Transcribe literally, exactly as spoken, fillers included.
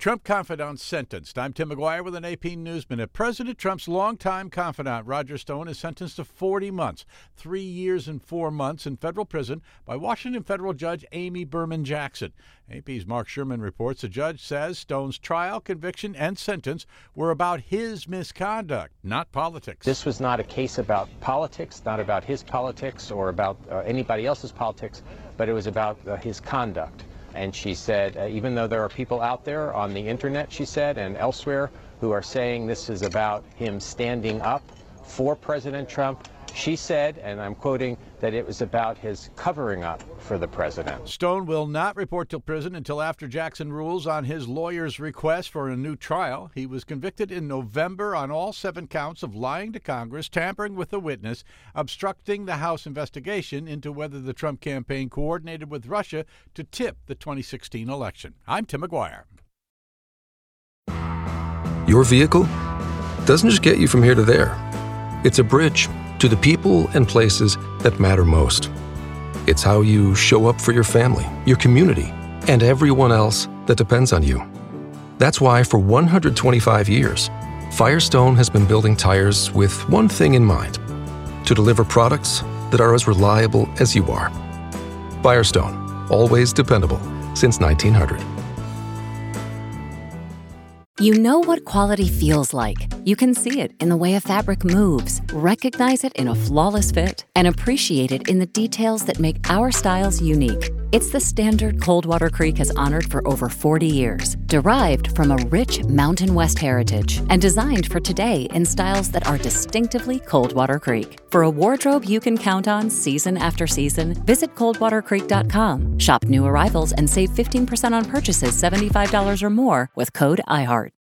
Trump confidant sentenced. I'm Tim McGuire with an A P News Minute. President Trump's longtime confidant, Roger Stone, is sentenced to forty months, three years and four months in federal prison by Washington federal judge Amy Berman Jackson. A P's Mark Sherman reports the judge says Stone's trial, conviction, and sentence were about his misconduct, not politics. This was not a case about politics, not about his politics or about uh, anybody else's politics, but it was about uh, his conduct. And she said, uh, even though there are people out there on the internet, she said, and elsewhere, who are saying this is about him standing up for President Trump, she said, and I'm quoting, that it was about his covering up for the president. Stone will not report to prison until after Jackson rules on his lawyer's request for a new trial. He was convicted in November on all seven counts of lying to Congress, tampering with a witness, obstructing the House investigation into whether the Trump campaign coordinated with Russia to tip the twenty sixteen election. I'm Tim McGuire. Your vehicle doesn't just get you from here to there. It's a bridge to the people and places that matter most. It's how you show up for your family, your community, and everyone else that depends on you. That's why for one hundred twenty-five years, Firestone has been building tires with one thing in mind: to deliver products that are as reliable as you are. Firestone, always dependable since nineteen hundred. You know what quality feels like. You can see it in the way a fabric moves, recognize it in a flawless fit, and appreciate it in the details that make our styles unique. It's the standard Coldwater Creek has honored for over forty years, derived from a rich Mountain West heritage, and designed for today in styles that are distinctively Coldwater Creek. For a wardrobe you can count on season after season, visit coldwater creek dot com. Shop new arrivals and save fifteen percent on purchases seventy-five dollars or more with code I heart.